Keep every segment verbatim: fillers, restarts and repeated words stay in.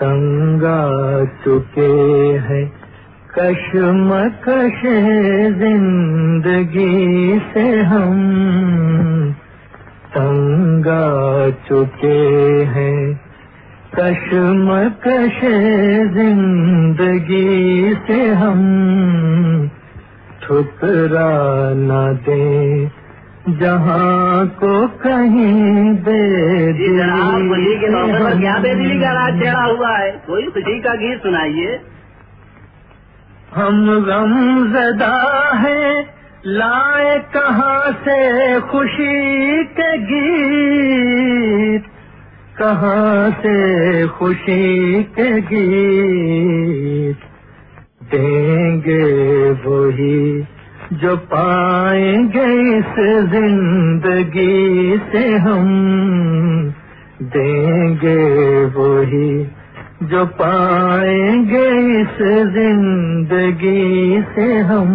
تنگ آ چکے ہیں کشمکش زندگی سے ہم، تنگ آ چکے ہیں کشمکش زندگی سے ہم، ٹھکرا نہ دیں جہاں کو کہیں بے دلی خوشی کے موقع پر کیا بے دلی کا راج چڑھا ہوا ہے؟ کوئی خوشی کا گیت سنائیے. ہم غم زدہ ہیں لائے کہاں سے خوشی کے گیت، کہاں سے خوشی کے گیت، دیں گے وہی جو پائیں گے اس زندگی سے ہم، دیں گے وہی جو پائیں گے اس زندگی سے ہم،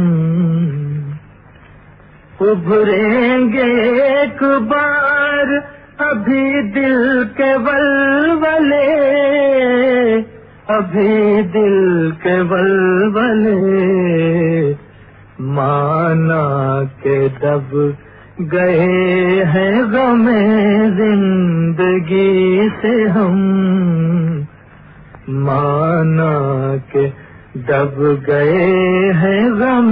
ابھریں گے ایک بار ابھی دل کے ولولے، ابھی دل کے ولولے، مانا کہ دب گئے ہیں غم زندگی سے ہم، مانا کہ دب گئے ہیں غم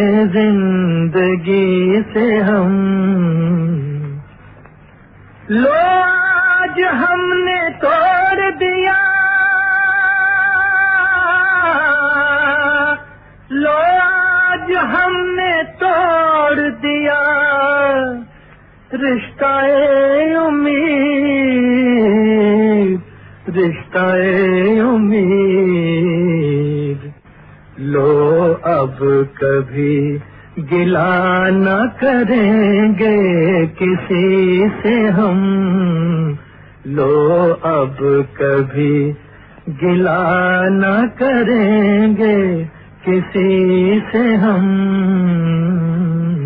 زندگی سے ہم. لو آج ہم نے توڑ دیا، لو آج ہم نے توڑ دیا رشتہ امید، رشتہ امید. لو اب کبھی گلہ نہ کریں گے کسی سے ہم، لو اب کبھی گلہ نہ کریں گے کسی سے ہم.